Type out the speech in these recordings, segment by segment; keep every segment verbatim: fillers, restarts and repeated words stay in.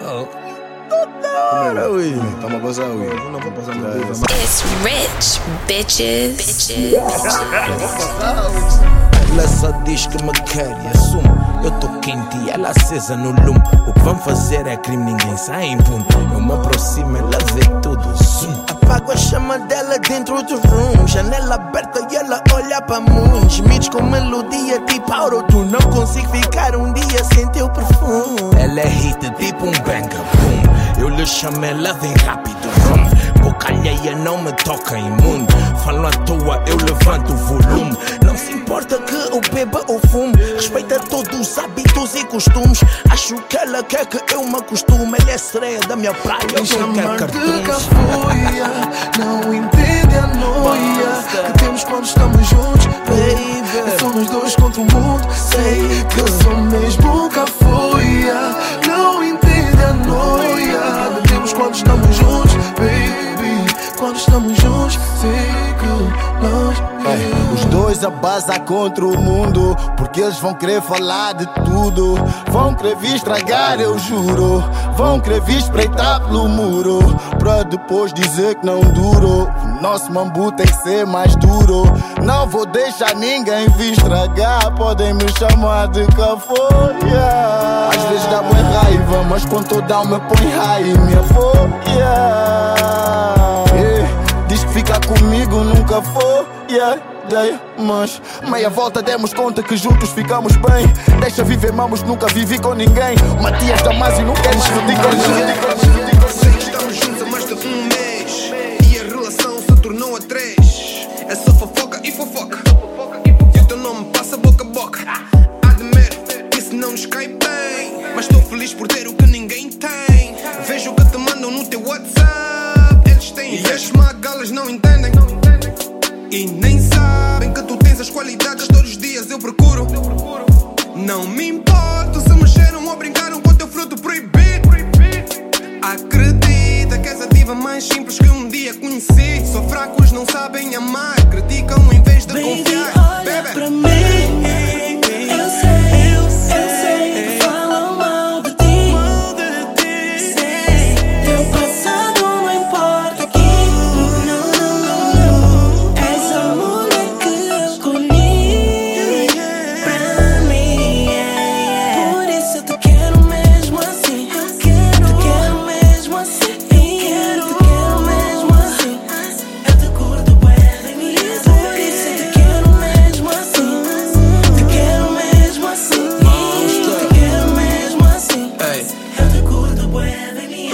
Oh. Toda ui. Tamo a bazar, ui. Não vou passar no dedo. It's rich, bitches. Bitches. Ela só diz que me quer e assume. Eu tô quente e ela acesa no lume. O que vamos fazer é crime, ninguém sai impune. Eu me aproximo, ela vê tudo, zoom. Apago a chama dela dentro do room. Janela aberta e ela olha pra moon. Gemidos com melodia tipo autotune. Não consigo ficar um dia sem teu perfume. Ela é hit tipo um banger, boom. Eu lhe chamo, ela vem rápido, vroom. Boca alheia não me toca, imundo. Falo à toa, eu levanto o volume. Não se importa que eu beba ou fume. Respeita todos os hábitos e costumes. Acho que ela quer que eu me acostume. Ela é estreia da minha praia, eu não quero cartoons. Cafoia, não entende a noia que temos quando estamos juntos, baby. Somos dois contra o mundo. Sei que eu sou mesmo cafoia. Não entende a noia que temos quando estamos juntos, baby. Quando estamos juntos, sei que nós é, os dois a bazar contra o mundo, porque eles vão querer falar de tudo. Vão querer vir estragar, eu juro. Vão querer vir espreitar pelo muro, pra depois dizer que não durou. Nosso mambu tem que ser mais duro. Não vou deixar ninguém vir estragar. Podem me chamar de cafoia. Às vezes dá boa raiva, mas quando tô down me põe raiva. Me apoia. Diz que fica comigo, nunca foi, yeah, yeah, mas meia volta demos conta que juntos ficamos bem. Deixa viver, mamos, nunca vivi com ninguém. Matias Damasio, não queres ridículo. Sei que estamos juntos há mais de um mês e a relação se tornou a três. É só fofoca e fofoca, e o teu nome passa boca a boca. Admiro que isso não nos cai bem, mas estou feliz por ter o que ninguém tem. Vejo o que te mandam no teu WhatsApp. Eles têm e as magalas não entendem e nem sabem que tu tens as qualidades todos os dias eu procuro. Não me importo se mexeram ou brincaram com teu fruto proibido. Acredita que és a diva mais simples que um dia conheci. Só fracos não sabem amar, criticam em vez de baby, confiar. Olha Baby, pra mim. Eu sei, eu sei que falam mal de ti. Sei, teu passado não importa aqui. Não, não, não. És a mulher que eu escolhi pra mim. Por isso eu te quero mesmo assim. Te quero mesmo assim. Te quero mesmo assim. Eu te curto bué de mim. Por isso eu te quero mesmo assim. Te quero mesmo assim. Te quero mesmo assim. Eu te curto bué de mim.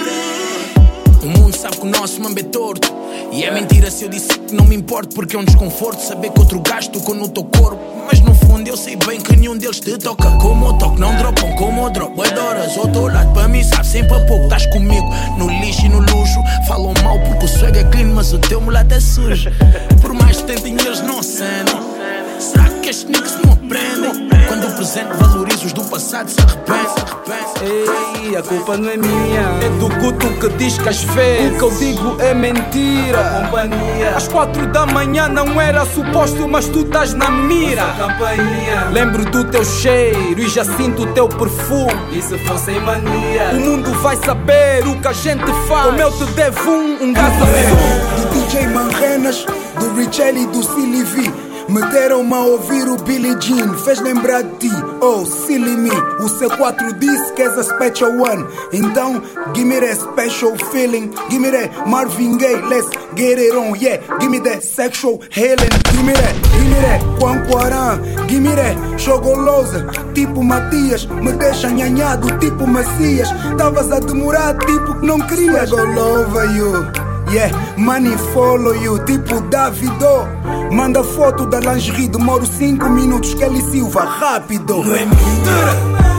O mundo sabe que o nosso mambo é torto. E é mentira se eu disse que não me importo, porque é um desconforto saber que outro gajo tocou no teu corpo. Mas no fundo eu sei bem que nenhum deles te toca como eu toco. Não dropam como eu dropo. Adoras ou teu lado para mim sabe sempre a pouco. Estás comigo no lixo e no luxo. Falam mal porque o swag é clean, mas o teu mulato é sujo. Por mais que tentem eles não acendem. Será que estes niggas não aprendem? Quando o presente valoriza os do passado se arrepende. Ei, a culpa não é minha. É do culto que diz que as fez. O que eu digo é mentira. Companhia. Às quatro da manhã não era suposto, mas tu estás na mira. Campainha. Lembro do teu cheiro e já sinto o teu perfume. E se fosse em mania? O mundo vai saber o que a gente faz. Como eu te devo um, um gás do D J Manrenas, do Richelle e do Silly V. Meteram-me a ouvir o Billie Jean, fez lembrar de ti, oh silly me. O C quatro disse que és a special one, então give me that special feeling. Give me that Marvin Gaye, let's get it on, yeah. Give me that sexual healing. Give me that, give me that Juan Quaran. Give me that Chogolosa, tipo Matias. Me deixa nhanhado, tipo Messias. Tavas a demorar, tipo que não querias. Swag all over you, yeah, money follow you, tipo Davido. Manda foto da lingerie, demoro cinco minutos. Kelly Silva, rápido. Não é mentira.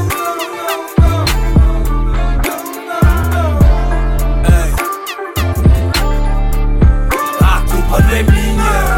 A culpa não é minha.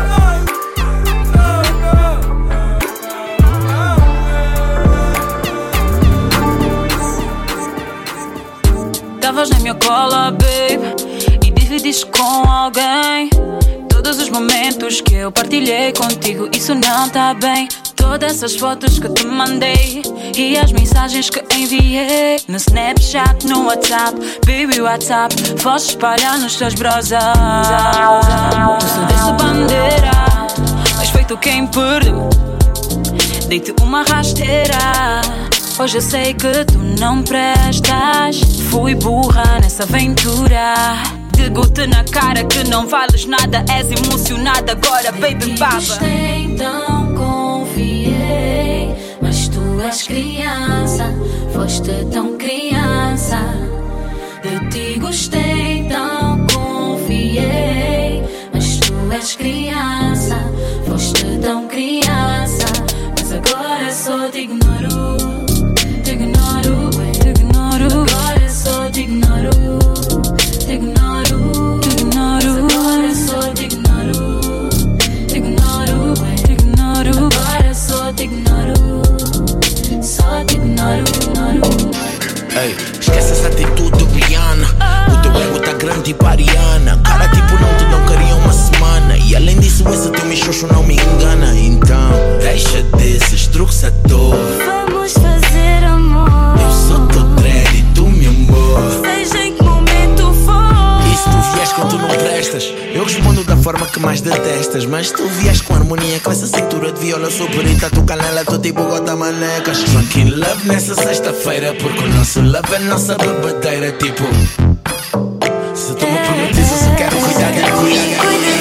Tavas na minha cola, babe, e dividiste com alguém todos os momentos que eu partilhei contigo. Isso não tá bem. todas essas fotos que te mandei e as mensagens que enviei no Snapchat, no WhatsApp, baby WhatsApp, foste espalhar nos teus browsers. Tu cedeste bandeira, mas foi tu quem perdeu. Dei-te uma rasteira. Hoje eu sei que tu não prestas. Fui burra nessa aventura. Digo-te na cara que não vales nada. És emocionada agora, baby baba. Então confiei, mas tu és criança. Foste tão criança. De ti gostei, então confiei, mas tu és criança. Foste tão criança. Mas agora só te ignoro. Te ignoro, te ignoro. Agora só te ignoro. Te ignoro, te ignoro. Agora só te ignoro. Te ignoro, te ignoro. Agora só te ignoro. Só te ignoro, ignoro. Ei, esquece essa atitude Briana. O teu ego tá grande e pariana. Cara, tipo, não te não queria uma semana. E além disso, esse teu michocho não me engana. Então, deixa desses truques à toa. Vamos fazer amor. Eu sou teu dread e tu me amor. Seja em que momento for. E se tu vies com tu não prestas, eu respondo da forma que mais detestas. Mas tu vies com harmonia, com essa cintura de viola super e tatu canela, tu tipo gota manecas. Fucking love nessa sexta-feira, porque o nosso love é nossa bebedeira. Tipo, se tu me prometes, eu só quero cuidar de cuidar.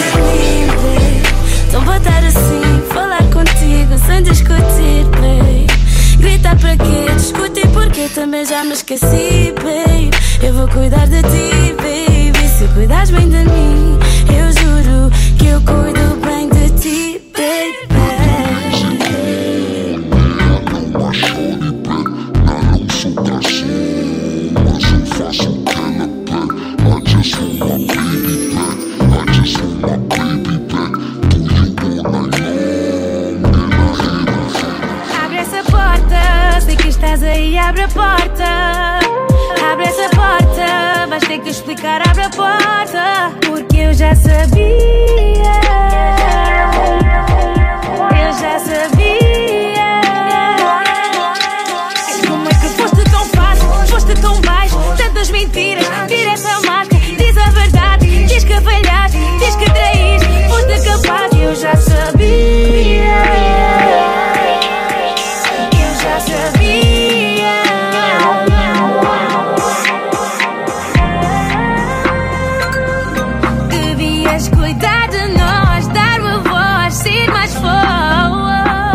Então vou estar assim, falar contigo sem discutir, babe. Gritar para quê? Discutir porque também já me esqueci, babe. Eu vou cuidar de ti, baby. Se cuidares bem de mim, eu juro que eu cuido bem de ti, baby. Abre essa porta, sei que estás aí, abre a porta. Abre essa porta, vais ter que explicar, abre a porta. Porque eu já sabia. Eu já sabia. Como é que foste tão fácil, foste tão baixo? Tantas mentiras, tira essa máscara. Diz a verdade, diz que falhaste, diz que traíste. Foste capaz, eu já sabia. Eu já sabia. Devias cuidar de nós, dar uma voz, ser mais forte.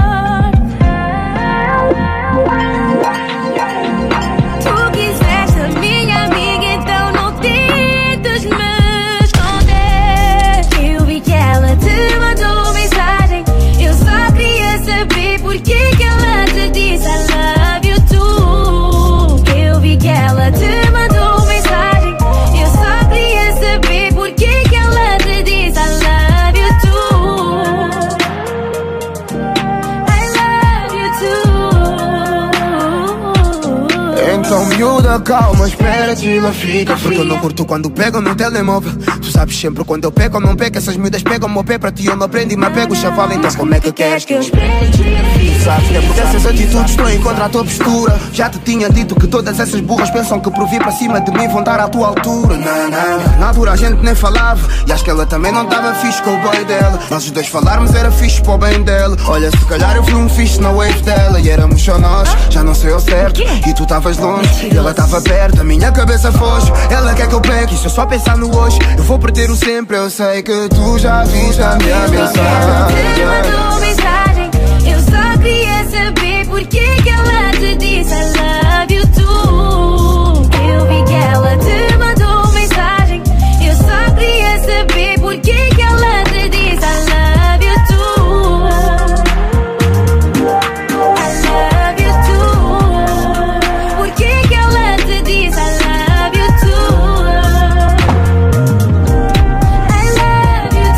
Tu quiseste a minha amiga, então não tentes me esconder. Eu vi que ela te mandou mensagem. Eu só queria saber porque que ela te disse I love you too. Eu vi que ela te mandou mensagem. Eu só queria saber porque que ela te disse I love you too. I love you too. Então miúda, calma, espera que ela fica. Porque eu não curto quando pego no telemóvel. Tu sabes sempre quando eu pego ou não pego. Essas miúdas pegam o meu pé, para ti eu não aprendo e me apego. Chaval, então como é que queres que eu espere? Tu sabes que é por essas atitudes estou em contra a tua postura. Já te tinha dito que todas essas burras pensam que por vir para cima de mim vão estar à tua altura. Não, não. Na altura a gente nem falava e acho que ela também não estava fixe com o boy dela. Nós os dois falarmos era fixe para o bem dela. Olha, se calhar eu fui um fixe na wave dela. E éramos só nós, já não sei ao certo. E tu estavas longe e ela estava perto. A minha cabeça foge, ela quer que eu pegue. E se eu só pensar no hoje, eu vou perder o sempre. Eu sei que tu já viste a minha mensagem. Eu só queria saber porque que ela te disse I love you too. Eu vi que ela te mandou mensagem. Eu só queria saber porque que ela te disse I love you too. I love you too. Porque que ela te disse I love you too. I love you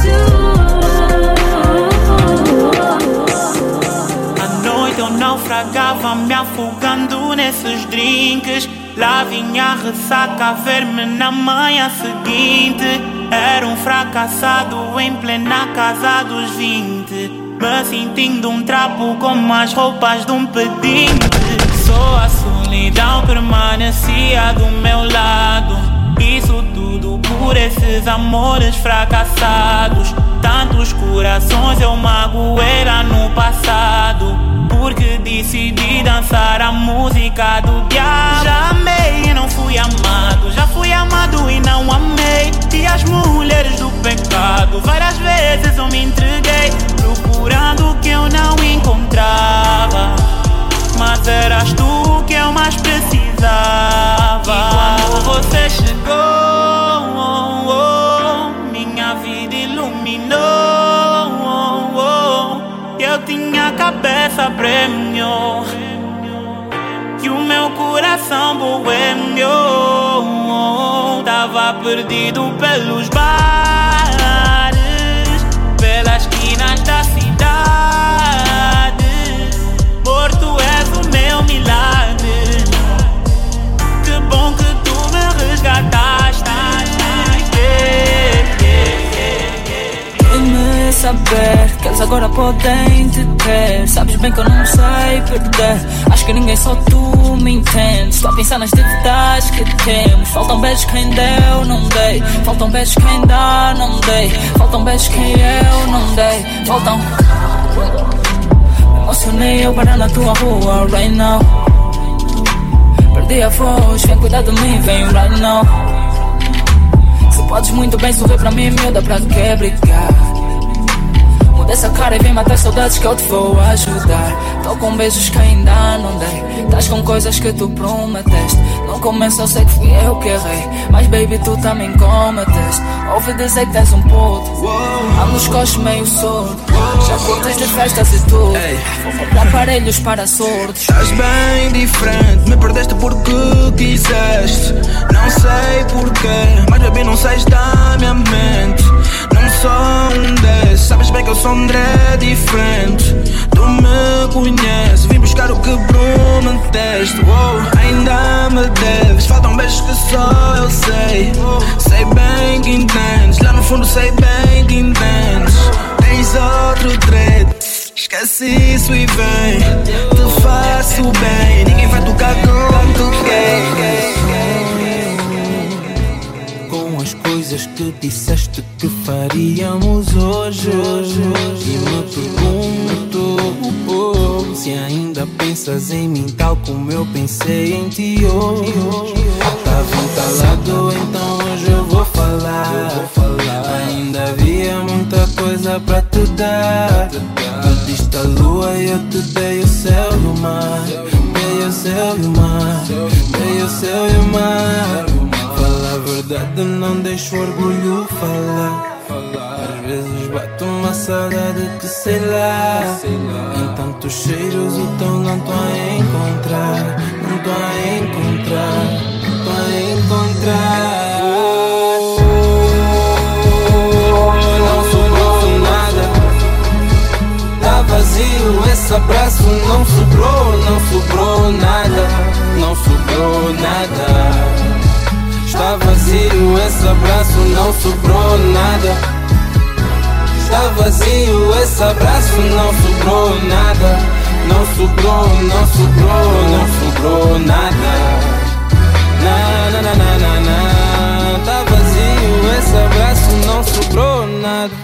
too. À noite eu naufragava, me afogando nesses drinks. Lá vinha a ressaca a ver-me na manhã seguinte. Era um fracassado em plena casa dos vinte. me sentindo um trapo como as roupas de um pedinte. Só a solidão permanecia do meu lado. Isso tudo por esses amores fracassados. Tantos corações eu magoei lá no passado, porque decidi dançar a música do diabo. Já amei e não fui amado, já fui amado e não amei. E as mulheres do pecado, várias vezes eu me entreguei, procurando o que eu não encontrava, mas eras tu que eu mais precisava. E quando você chegou, oh, oh, minha vida iluminou, oh, oh, eu tinha a cabeça prêmio e o meu coração boêmio, oh, oh, tava perdido pelos bares, pelas esquinas da cidade. Morto és o meu milagre, que bom que tu me resgataste. Vem-me saber que eles agora podem te ter. Sabes bem que eu não sei perder. Acho que ninguém, só tu me entende. Estou a pensar nas dificuldades que temos. Faltam beijos quem deu, não dei. Faltam beijos quem dá, não dei. Faltam beijos quem eu não dei. Faltam. Emocionei eu parar na tua rua right now. Perdi a voz, vem cuidar de mim, vem right now. Se podes muito bem sorrir pra mim, miúda, pra que brigar? Muda essa cara e vem matar saudades que eu te vou ajudar. Tô com beijos que ainda não dei. Tás com coisas que tu prometeste. No começo eu sei que fui eu que errei, mas baby tu também cometeste. Ouvi dizer que tens um puto, amo nos coxos meio sordo. Já curtes de festas e tudo, vou comprar aparelhos para surdos. Estás bem diferente, me perdeste porque quiseste. Não sei porquê, mas baby não sais da minha mente. Não sou um desses, sabes bem que eu sou um André diferente. Tu me conheces, vim buscar o que prometeste. Wow, ainda me deves, faltam beijos que só eu sei. Sei bem que entendes, lá no fundo sei bem que entendes. Tens outro treto, esquece isso e vem. Te faço bem, ninguém vai tocar como tu queres. Com as coisas que disseste que faríamos hoje, e me pergunto oh, se ainda pensas em mim tal como eu pensei em ti hoje. Tava entalado, então hoje eu vou falar. Ainda havia muita coisa pra te dar. Tu diste a lua e eu te dei o céu e o mar. Dei o céu e o mar, dei o céu e o mar. Fala a verdade, não deixo o orgulho falar. Às vezes bate uma saudade que sei lá. Em tantos cheiros o tão não tô a encontrar. Não tô a encontrar, não tô a encontrar. Não sobrou nada, tá vazio esse abraço. Não sobrou, não sobrou nada, não sobrou nada. Está vazio esse abraço, não sobrou nada. Está vazio esse abraço, não sobrou nada. Não sobrou, não sobrou, não sobrou nada. Na, na, na, na, na, na. Está vazio esse abraço, não sobrou nada.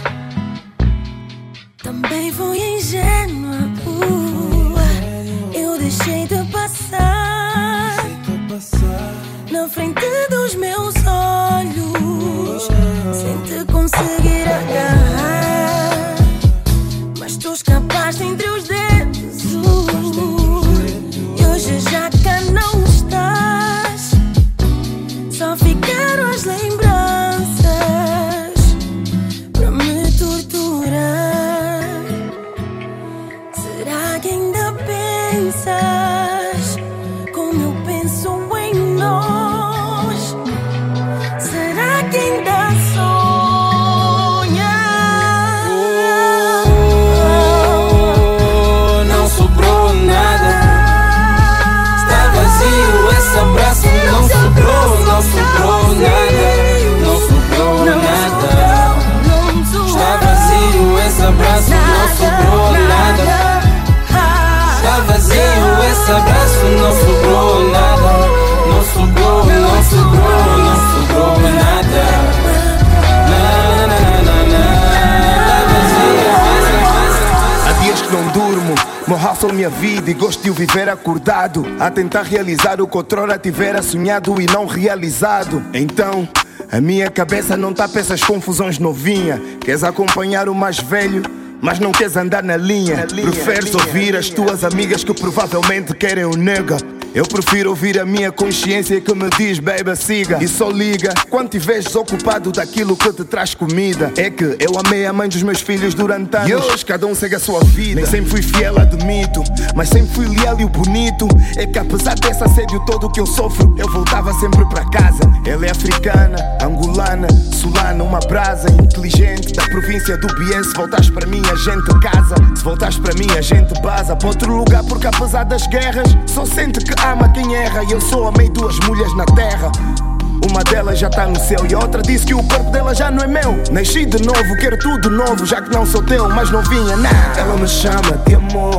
Também fui ingênua, uh, eu deixei de passar na frente dos meus olhos, sem te conseguir agarrar. Mas tu escapaste entre os dedos, uh, e hoje já cá não estás. Só ficaram as lembranças pra me torturar. Será que ainda pensas como eu penso em nós? Será que ainda sou minha vida e gosto de o viver acordado, a tentar realizar o que outrora tivera sonhado e não realizado. Então a minha cabeça não tá pra essas confusões novinha. Queres acompanhar o mais velho, mas não queres andar na linha, na linha Preferes linha, ouvir linha. As tuas amigas que provavelmente querem um nega. Eu prefiro ouvir a minha consciência que me diz, baby, siga. E só liga quando tiveres desocupado daquilo que te traz comida. É que eu amei a mãe dos meus filhos durante anos, e hoje cada um segue a sua vida. Nem sempre fui fiel, admito, mas sempre fui leal e o bonito é que apesar desse assédio todo que eu sofro, eu voltava sempre para casa. Ela é africana, angolana, sulana, uma brasa inteligente da província do Bié. Se voltares para mim a gente casa, se voltares para mim a gente baza para outro lugar, porque apesar das guerras só sente que ama quem erra. E eu só amei duas mulheres na terra, uma delas já tá no céu e a outra disse que o corpo dela já não é meu. Nasci de novo, quero tudo novo, já que não sou teu, mas não vinha nada. Ela me chama de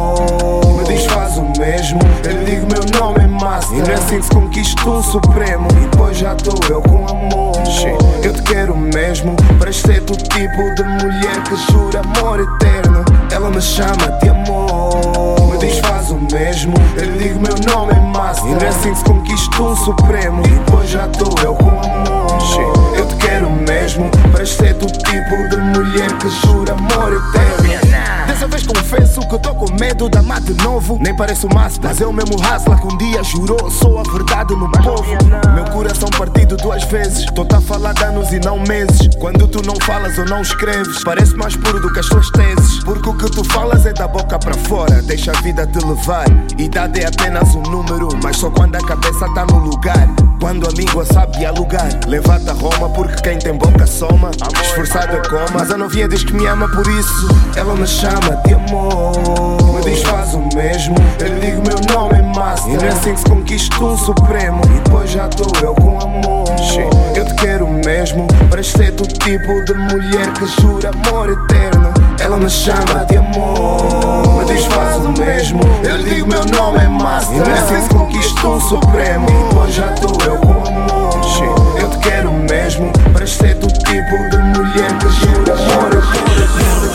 amor, me diz faz o mesmo. Eu digo meu nome é Master, e não é assim que se conquista um supremo. E depois já tô eu com amor. Eu te quero mesmo, para ser do tipo de mulher que jura amor eterno. Ela me chama de amor, me diz faz o mesmo. Eu digo meu nome é Master, e não é assim que se conquista um supremo. E depois já tô eu com amor. Eu te quero mesmo, para ser do tipo de mulher que jura amor eterno. Dessa vez confesso que tô com medo de amar de novo. Nem pareço master, mas é o mesmo hustler que um dia jurou sou a verdade no povo. Meu coração partido duas vezes, tô-te a falar de anos e não meses. Quando tu não falas ou não escreves, parece mais puro do que as tuas teses. Porque o que tu falas é da boca para fora, deixa a vida te levar. Idade é apenas um número, mas só quando a cabeça tá no lugar. Quando a língua sabe dialogar, leva-te a Roma, porque quem tem boca soma. Esforçado é coma, mas a novinha diz que me ama, por isso ela me chama de amor, me diz faz o mesmo. Eu digo meu nome é Master, e não é assim que se conquista um supremo. E depois já tô eu com amor. Eu te quero mesmo, para ser do tipo de mulher que jura amor eterno. Ela me chama de amor, me diz faz o mesmo. Eu digo meu nome é Master, e não é assim que se conquista um supremo. E depois já tô eu com amor. Eu te quero mesmo, para ser do tipo de mulher que jura amor eterno.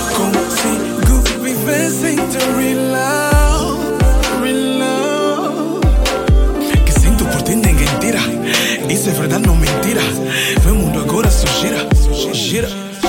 Consigo viver sem te reload, reload. Que sinto por ti ninguém tira, isso é verdade, não mentira. Vê o mundo agora só gira, gira.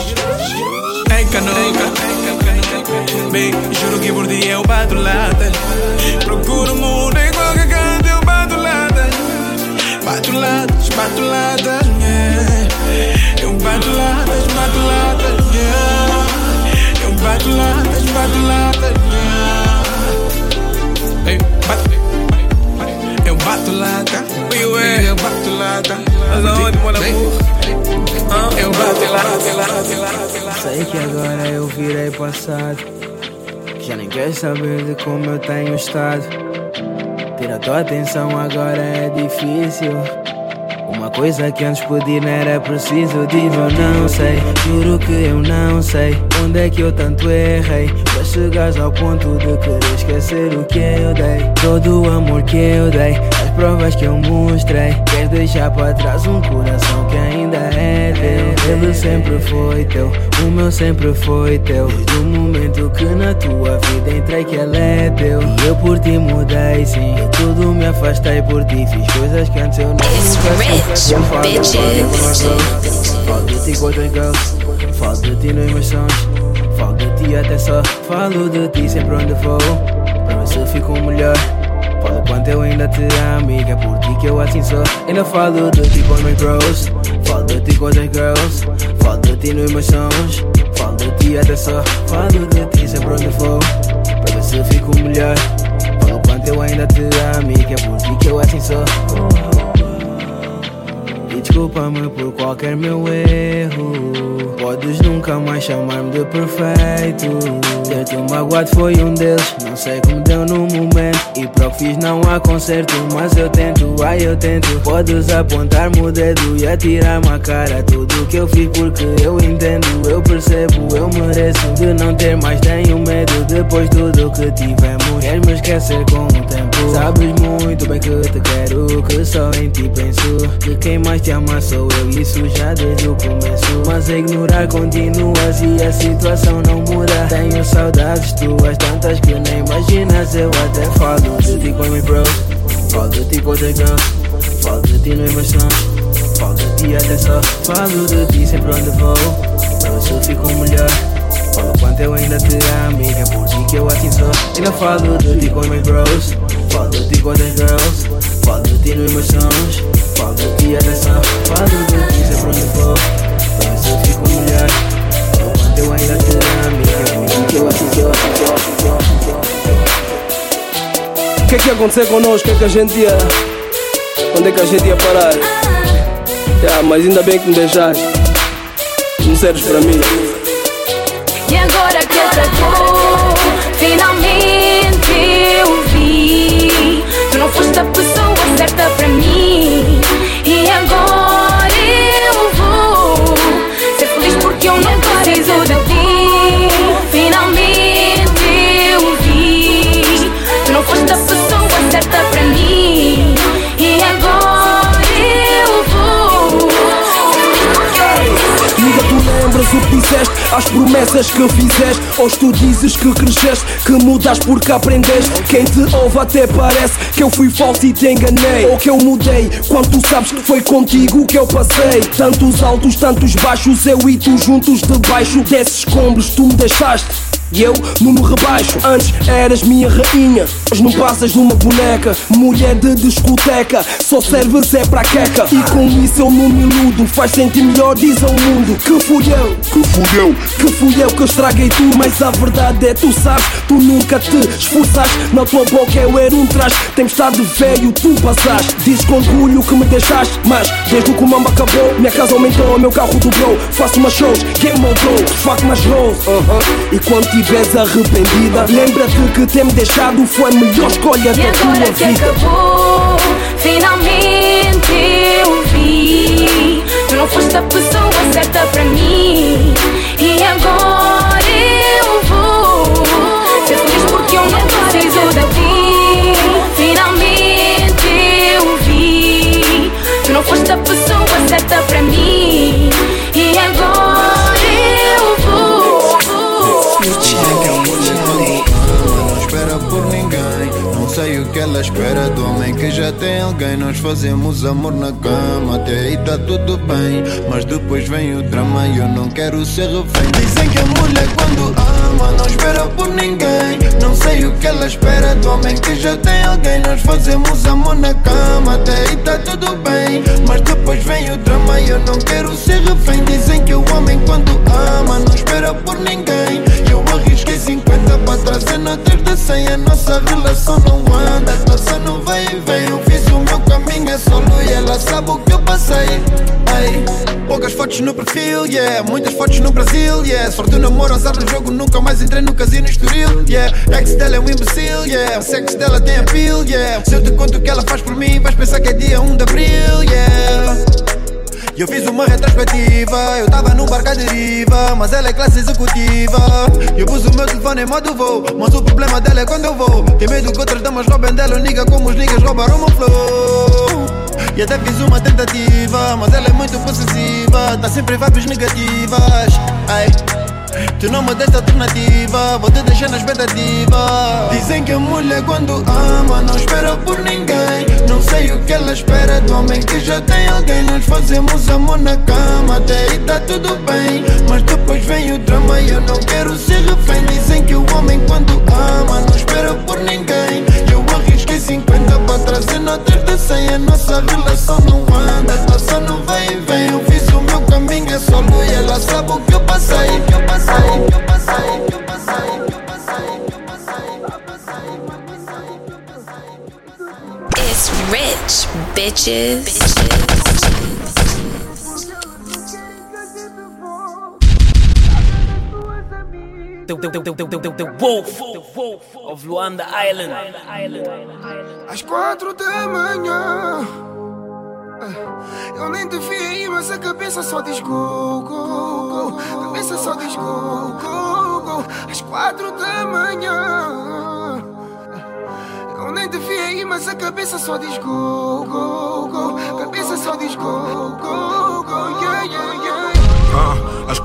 Ei canoca, bem, juro que por ti eu bato lata. Procuro o mundo em qualquer canto, eu bato lata. Bato latas, bato latas, yeah. Eu bato latas, bato latas, yeah. Eu bato latas, bato latas, yeah. Ei, bato, eu bato lata, eu bato lata. Aonde mora amor? Eu bato lata, lata, lata. Sei que agora eu virei passado, já nem quer saber de como eu tenho estado. Ter a tua atenção agora é difícil. Uma coisa que antes podia não era preciso. Digo eu não sei, juro que eu não sei onde é que eu tanto errei, para chegares ao ponto de querer esquecer o que eu dei. Todo o amor que eu dei, as provas que eu mostrei. Queres deixar para trás um coração que ainda é teu. Ele sempre foi teu, o meu sempre foi teu. Desde o momento que na tua vida entrei que ele é teu. E eu por ti mudei sim, eu tudo me afastei por ti. Fiz coisas que antes eu nunca fiz. Eu falo de ti, falo de ti com outras girls, falo de ti nos meus sons, falo de ti até só. Falo de ti sempre onde vou, para ver se fico melhor. Falo quanto eu ainda te amo e que é por ti que eu assim sou. Ainda falo de ti com os meus bros, falo de ti com outras girls, falo de ti nos meus sons, falo de ti até só. Falo de ti sempre onde vou, para ver se fico melhor. Falo quanto eu ainda te amo e que é por ti que eu assim sou. E desculpa-me por qualquer meu erro, podes nunca mais chamar-me de perfeito. Ter-te magoado foi um deles, não sei como deu no momento. E para o que fiz não há conserto, mas eu tento, ai eu tento. Podes apontar-me o dedo e atirar-me a cara tudo que eu fiz, porque eu entendo, eu percebo, eu mereço de não ter mais nenhum medo. Depois de tudo que tivemos, queres me esquecer com o tempo. Sabes muito bem que te quero, que só em ti penso, que quem mais te ama sou eu, isso já desde o começo. Mas a ignorar continuas e a situação não muda. Tenho saudades tuas, tantas que nem imaginas. Eu até falo de ti com meus bros, falo de ti com outras girls, falo de ti nos meus sons, falo de ti até só. Falo de ti sempre onde vou, pra ver se eu fico melhor. Falo quanto eu ainda te amo e que é por ti que eu assim sou. Ainda falo de ti com meus bros, falo de ti com outras girls, falo de ti nos meus sons, falo de ti até só. Falo de ti sempre onde vou, pra ver se eu fico melhor. Falo quanto eu ainda te amo e que é por ti que eu assim sou. O que é que ia acontecer connosco? O que é que a gente ia... Onde é que a gente ia parar? Yeah, mas ainda bem que me deixaste. Não serves para mim. E agora que acabou, finalmente eu vi. Tu não foste a pessoa certa para mim. E agora eu vou ser feliz porque eu não preciso de ti. Finalmente eu vi. Tu não foste a pessoa certa para mim. E agora eu vou. Nunca tu lembras o que disseste, as promessas que fizeste. Hoje tu dizes que cresceste, que mudas porque aprendeste. Quem te ouve até parece que eu fui falso e te enganei, ou que eu mudei, quando tu sabes que foi contigo que eu passei. Tantos altos, tantos baixos, eu e tu juntos debaixo desses escombros tu me deixaste. E eu não me rebaixo. Antes eras minha rainha, hoje não passas de uma boneca. Mulher de discoteca, só serves é pra queca. E com isso eu não me iludo, faz sentir melhor, diz ao mundo que fui eu, que fui eu, que fui eu que estraguei tudo. Mas a verdade é, tu sabes, tu nunca te esforçaste. Na tua boca eu era um traje, tempestade velho tu passaste. Dizes com orgulho que me deixaste, mas desde que o mambo acabou, minha casa aumentou, meu carro dobrou. Faço mais shows, game mudou, fuck mais rolls, uh-huh. E quando estiveres arrependida, lembra-te que ter-me deixado foi a melhor escolha da tua vida. E agora que acabou, finalmente eu vi. Tu não foste a pessoa certa para mim. E agora eu vou ser feliz porque eu não preciso de ti. Finalmente eu vi. Tu não foste a pessoa certa para mim. E agora eu vou. Não espera por ninguém, não sei o que ela espera do homem que já tem alguém. Nós fazemos amor na cama, até aí tá tudo bem, mas depois vem o drama e eu não quero ser refém. Dizem que a mulher quando ama não espera por ninguém. Não sei o que ela espera do homem que já tem alguém. Nós fazemos amor na cama, até aí tá tudo bem, mas depois vem o drama e eu não quero ser refém. Dizem que o homem quando ama não espera por ninguém. Eu arrisquei cinquenta para trazer notas de cem. A nossa relação não anda, só não vai e vem. Eu fiz o meu caminho, é solo e ela sabe o que eu passei. Ei, poucas fotos no perfil, yeah, muitas fotos no Brasil, yeah. Sorte do namoro, azar do jogo, nunca mais entrei no casino Estoril, yeah. Ex dela é um imbecil, yeah, o sexo dela tem appeal, yeah. Se eu te conto o que ela faz por mim, vais pensar que é dia um de abril, yeah. Eu fiz uma retrospectiva, eu tava num barco à deriva, mas ela é classe executiva. Eu pus o meu telefone em modo voo, mas o problema dela é quando eu vou. Tem medo que outras damas roubem dela, nigga, como os niggas roubaram o meu flow. E até fiz uma tentativa, mas ela é muito possessiva, tá sempre vibes negativas. Ai, tu não me deste alternativa, vou te deixar na expectativa. Dizem que a mulher quando ama não espera por ninguém. Não sei o que ela espera do homem que já tem alguém. Nós fazemos amor na cama, até aí tá tudo bem, mas depois vem o drama e eu não quero ser refém. Dizem que o homem quando ama não espera por ninguém. Eu arrisquei cinquenta para trazer notas de cem. A nossa relação não anda, só não vai e vem. Eu fiz o meu caminho, é solo e ela sabe o que eu passei, que eu passei. It's rich, bitches. bitches. The, the, the, the, the, the, the wolf of Luanda Island. Às quatro da manhã eu nem te vi aí, mas a cabeça só diz go, go, go. A cabeça só diz go, go, go. Às quatro da manhã eu nem te vi aí, mas a cabeça só diz go, go, go. A cabeça só diz go, go.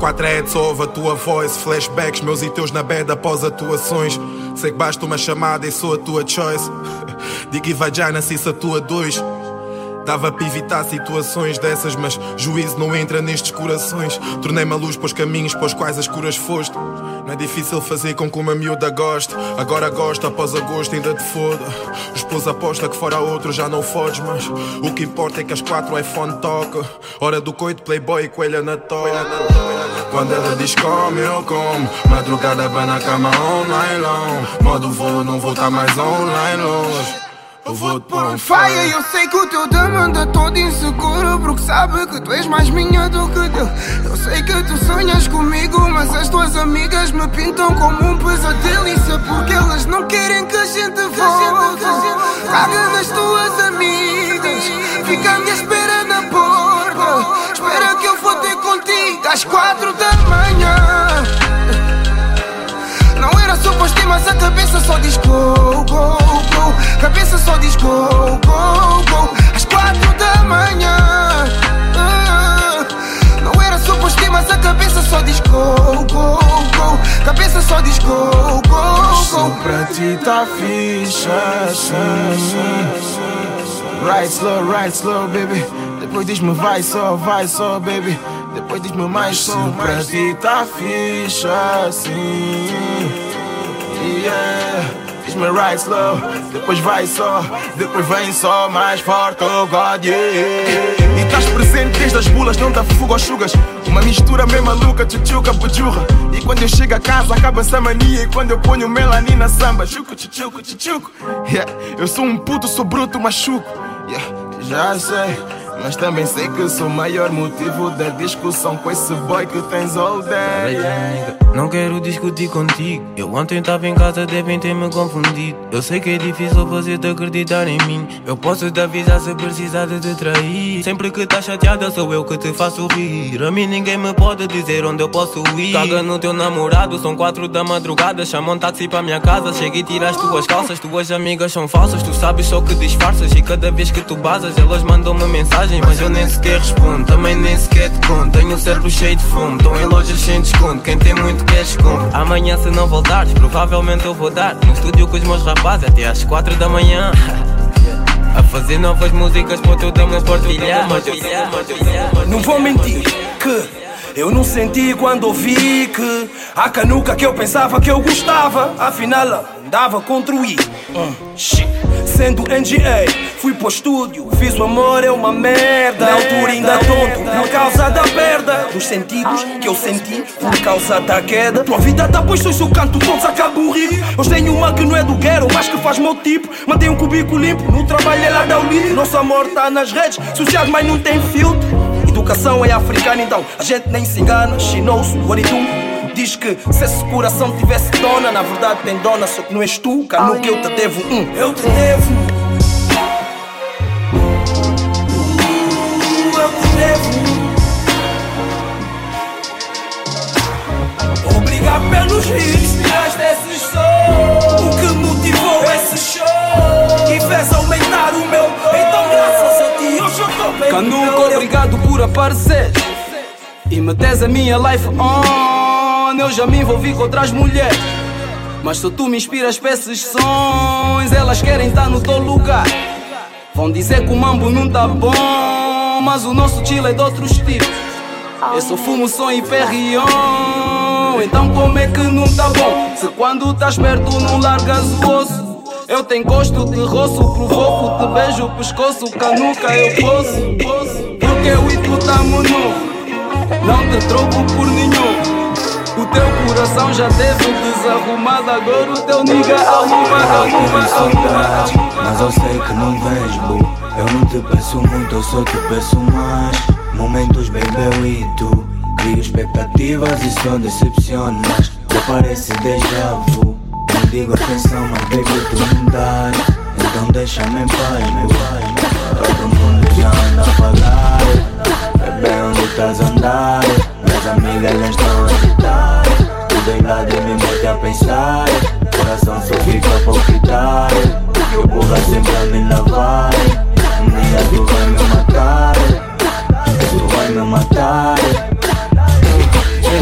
quatro heads, ouve a tua voz. Flashbacks, meus e teus na bed após atuações. Sei que basta uma chamada e sou a tua choice. Digo e vagina se isso a tua dois. Dava para evitar situações dessas, mas juízo não entra nestes corações. Tornei-me a luz para os caminhos para os quais as curas foste. Não é difícil fazer com que uma miúda goste. Agora gosta, após agosto ainda te foda. O esposo aposta que fora outro já não fodes, mas o que importa é que as quatro o iPhone toca. Hora do coito, playboy e coelha na toa. Quando ela diz come, eu como. Madrugada bem na cama online long. Modo voo, não vou estar mais online longe. Eu vou-te pôr um faia. Eu sei que o teu dama anda todo inseguro, porque sabe que tu és mais minha do que dele. Eu sei que tu sonhas comigo, mas as tuas amigas me pintam como um pesadelo. Isso é porque elas não querem que a gente volte. Caga nas tuas amigas, fica à minha espera na porta. Espera que eu vou ter contigo às quatro da manhã. Não era suposto, mas a cabeça só diz go, go, go. Cabeça só diz go, go, go. Às quatro da manhã. uh, Não era suposto, mas a cabeça só diz go, go, go. Cabeça só diz go, go, go. Só pra ti tá fixe assim. Right slow, right slow, baby. Depois diz-me vai só, vai só, baby. Depois diz-me mais só, pra ti tá fixe assim. Yeah. Diz-me right slow, depois vai só, depois vem só mais forte, oh God, yeah. E estás presente desde as bulas, não dá fuga aos chugas. Uma mistura meio maluca, tchutchuca, bujurra. E quando eu chego a casa acaba essa mania. E quando eu ponho melanina samba, chuco, tchutchuco, tchutchuco, yeah. Eu sou um puto, sou bruto, machuco, yeah. Já sei, mas também sei que sou o maior motivo da discussão com esse boy que tens all day, yeah. Não quero discutir contigo. Eu ontem tava em casa, devem ter me confundido. Eu sei que é difícil fazer-te acreditar em mim. Eu posso te avisar se precisar de te trair. Sempre que estás chateada sou eu que te faço rir. A mim ninguém me pode dizer onde eu posso ir. Caga no teu namorado, são quatro da madrugada. Chama um táxi para minha casa, chega e tira as tuas calças. Tuas amigas são falsas, tu sabes só que disfarças. E cada vez que tu basas elas mandam-me mensagem, mas eu nem sequer respondo, também nem sequer te conto. Tenho o cérebro cheio de fumo, estão em lojas sem desconto. Quem tem muito quer esconde. Amanhã se não voltares, provavelmente eu vou dar no estúdio com os meus rapazes até às quatro da manhã. A fazer novas músicas para o teu dama partilhar. Não vou mentir que eu não senti quando ouvi que a canuca que eu pensava que eu gostava, afinal andava contra o I. hum. Sendo N G A, fui pro estúdio, fiz o amor, é uma merda. Na altura ainda tonto, por causa da perda dos sentidos que eu senti por causa da queda. Tua vida tá pois sou o canto, todos acabam rir. Hoje tenho uma que não é do ghetto, mas que faz meu tipo. Mantém um cubículo limpo, no trabalho ela dá o livro. Nosso amor tá nas redes sociais, mas não tem filtro. Educação é africana, então a gente nem se engana. She knows what it do. Diz que se esse coração tivesse dona, na verdade tem dona, só que não és tu. Cano que eu te devo, um, eu te devo. Uh, eu te devo. Obrigado pelos hits, tiraste esses sons. O que motivou esse show e fez aumentar o meu. Então graças a ti hoje eu tô bem. Cano, obrigado por aparecer e metes a minha life on. Eu já me envolvi com outras mulheres, mas se tu me inspiras para esses sons, elas querem estar no teu lugar. Vão dizer que o mambo não tá bom, mas o nosso chill é de outros tipos. Eu só fumo som e perrion. Então como é que não tá bom? Se quando estás perto não largas o osso. Eu tenho gosto de roço, provoco, te beijo o pescoço. Canuca eu posso, porque eu e tu tamo novo. Não te troco por nenhum. O teu coração já teve desarrumado, agora o teu nigga arruma, arruma, arruma. Mas eu sei que não vês, boo. Eu não te peço muito, eu só te peço mais. Momentos bem eu e tu. Crio expectativas e só decepciono, mas não parece déjà vu. Não digo atenção, mas baby tu não dás. Então deixa-me em paz, meu pai. Todo mundo já anda a falar. Bebê, onde estás a andar? Minhas amigas já estão a gritar. Tudo em lado e me mete a pensar. Coração só fica a palpitar. Eu burra sempre a me lavar. Um dia tu vai me matar. Tu vai me matar.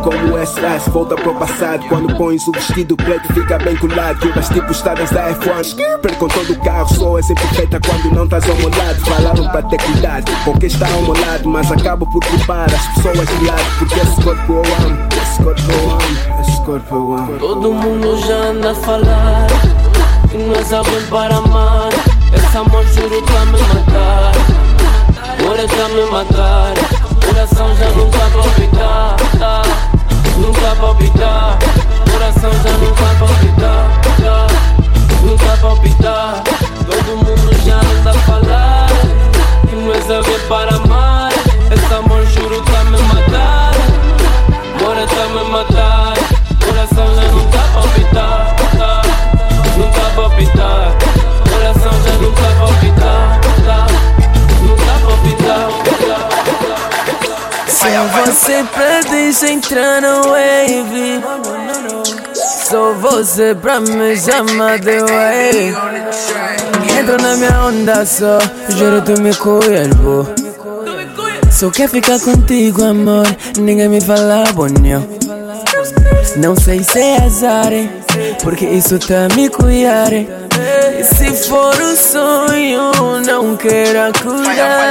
como S S, volta pro passado. Quando pões o vestido preto fica bem colado. Curvas tipo estradas da F um. Percam todo o carro, só é sempre feita quando não estás ao meu lado. Falaram para ter cuidado com quem está ao meu lado, mas acabo por culpar as pessoas de lado. Porque esse corpo eu amo, esse corpo eu amo, esse corpo eu amo. Todo mundo já anda a falar que nós é bem para amar. Esse amor juro tá me matar, agora tá me matar. Coração já não tá palpitar, tá, não tá palpitar. Coração já não tá palpitar, tá, não tá palpitar. Todo mundo já anda a falar que nós é bem para amar. Esse amor juro tá me matar, agora tá me matar. Coração já não tá palpitar, tá, não tá palpitar. Coração já não tá palpitar, tá, não tá palpitar, tá. Se você pretende entrar no wave, só você pra me chamar de wave. Entro na minha onda só, juro tu me cuervo. Só quer ficar contigo amor, ninguém me fala bonito. Não sei se é azar, porque isso tá me cuidar. E se for um sonho, não quero acordar.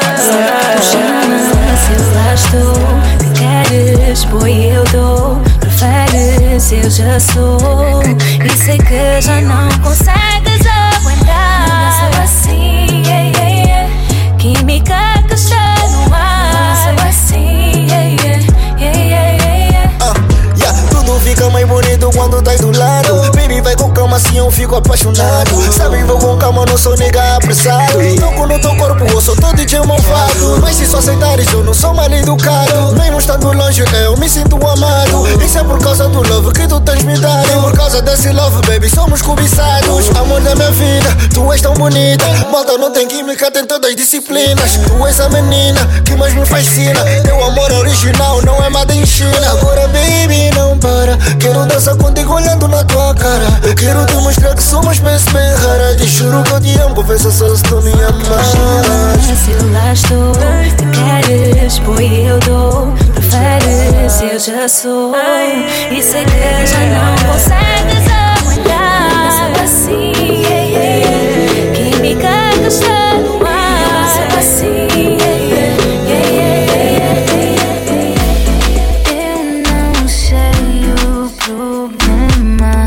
Se eu lá estou, que queres, boy eu dou. Preferes, eu já sou. E sei que já não consegues aguentar. Não sou assim, yeah, yeah, yeah. Química que está no ar. Não sou assim, yeah, yeah, yeah, yeah, yeah. Uh, yeah, tudo fica mais bonito quando tá do lado. Baby, vai com calma assim eu fico apaixonado. Sabe, vou com calma, não sou nega apressado. Toco no teu corpo, eu sou todo de malvado. Mas se só aceitares, eu não sou mal educado. Mesmo estando longe, eu me sinto amado. Isso é por causa do love que tu tens me dado. E por causa desse love, baby, somos cobiçados. Amor da minha vida, tu és tão bonita. Malta não tem química, tem todas as disciplinas. Tu és a menina que mais me fascina. Teu amor original não é made in China. Agora, baby, não para. Quero dançar contigo olhando na tua cara. Eu quero te mostrar que sou uma espécie bem rara. Te juro que eu te amo, confessa só se tu me amas. Se eu lá estou, que queres, boy eu dou. Preferes, eu já sou. E sei que já não consegues aguentar. Não sou assim, yeah, yeah, yeah. Química que está no ar. Não sou assim, yeah, yeah, yeah, yeah, yeah, yeah. Eu não sei o problema.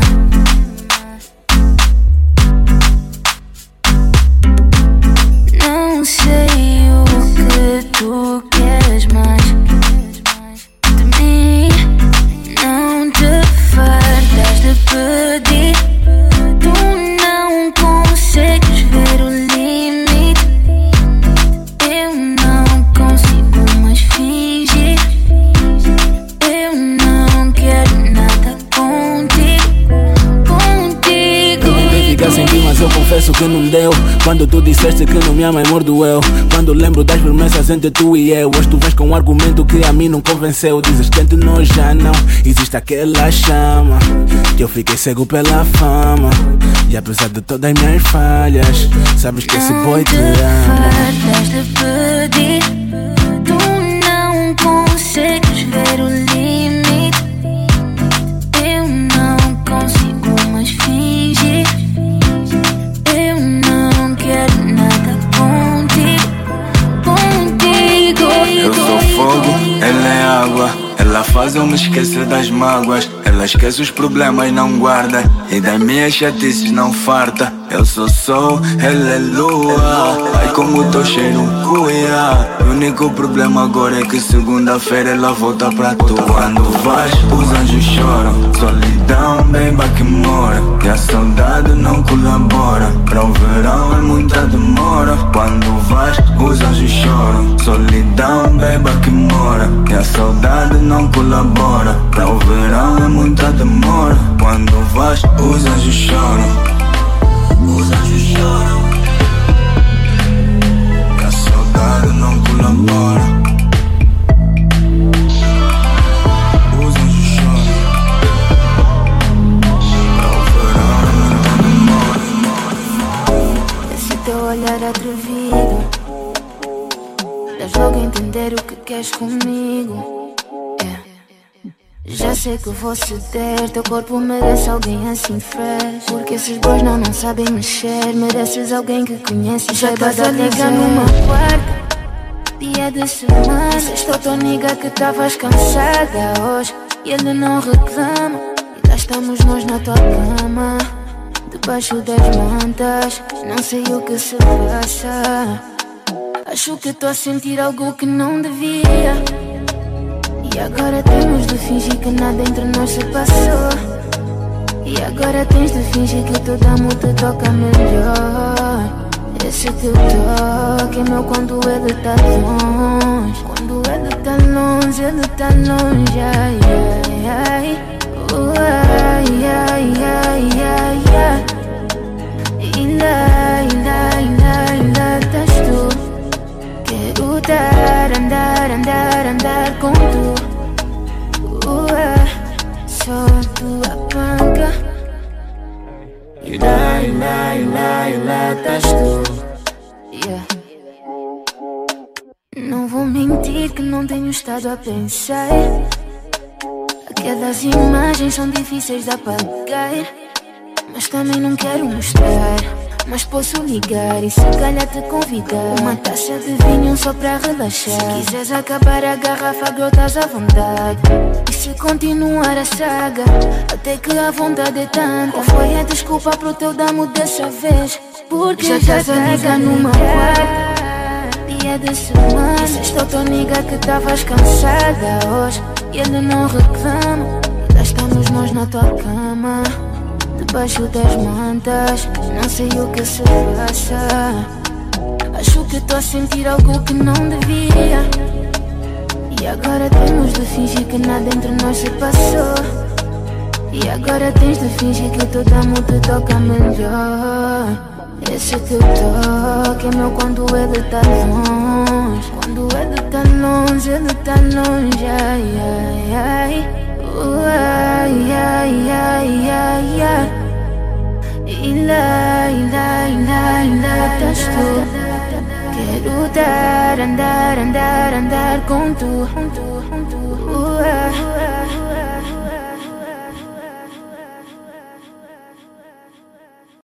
Não sei o que tu queres mais de mim. Não te fartas de pedir. Tu não consegues ver o limite. Eu não consigo mais fingir. Eu não quero nada contigo. Contigo. Tentei ficar sem ti, mas eu confesso que não deu. Quando tu disseste que não me ama, amor doeu. Quando lembro das promessas entre tu e eu. Hoje tu vens com um argumento que a mim não convenceu. Dizes que entre nós já não existe aquela chama, que eu fiquei cego pela fama. E apesar de todas as minhas falhas, sabes que esse boy te ama. Fartas de pedir. Tu não consegues ver o limite. Eu não consigo mais fingir. Eu não quero nada contigo. Contigo. Eu sou fogo, ela é água. Ela faz eu me esquecer das mágoas. Ela esquece os problemas, não guarda. E das minhas chatices não farta. Eu sou sol, ela é lua. Ai como teu cheiro cuia. O único problema agora é que segunda-feira ela volta pra tu. Quando vais, os anjos choram. Solidão, beba que mora. E a saudade não colabora. Para o verão é muita demora. Quando vais, os anjos choram. Solidão, beba que mora. E a saudade não colabora. Para o verão é muita demora. Quando vais, os anjos choram. Os anjos choram. E a saudade não colabora. Os anjos choram. Para o verão é muita demora. Esse teu olhar atrevido dá jogo a entender o que queres comigo. Yeah. Já sei que vou ceder, teu corpo merece alguém assim fresh. Porque esses boys não, não sabem mexer. Mereces alguém que conhece e já estás a ligar numa quarta, dia de semana. Sextou tua amiga que tavas cansada hoje e ele não reclama. E lá estamos nós na tua cama, debaixo das mantas. Não sei o que se passa. Acho que tô a sentir algo que não devia. E agora temos de fingir que nada entre nós se passou. E agora tens de fingir que todo amor te toca melhor. Esse teu toque é meu quando ele tá longe. Quando ele tá longe, ele tá longe. Ai, ai, ai. Uh, ai, ai, ai, ai, ai. E lá, e lá, e lá, e lá estás tu. Quero dar, andar, andar, andar com tu. Uh, só tua panca. E lá, e lá, e lá, e lá estás tu. Yeah. Não vou mentir que não tenho estado a pensar. Aquelas imagens são difíceis de apagar, mas também não quero mostrar. Mas posso ligar e se calhar te convidar. Uma taça de vinho só pra relaxar. Se quiseres acabar a garrafa, girl, estás à vontade. E se continuar a saga, até que a vontade é tanta. Qual foi a desculpa pro teu damo dessa vez? Porque já estás a ligar numa quarta, dia de semana. Sextou tua amiga que tavas cansada hoje e ele não reclama. E lá estamos nós na tua cama, debaixo das mantas. Não sei o que se passa. Acho que tô a sentir algo que não devia. E agora temos de fingir que nada entre nós se passou. E agora tens de fingir que todo amor te toca melhor. Esse teu toque é meu quando ele tá longe. Quando ele tá longe, ele tá longe. Ai, ai, ai. Uh, ai, ai, ai, ai, ai. E lá, e lá, e lá, e lá estás tu. Quero dar, andar, andar, andar com tu. Uh, uh, uh, uh.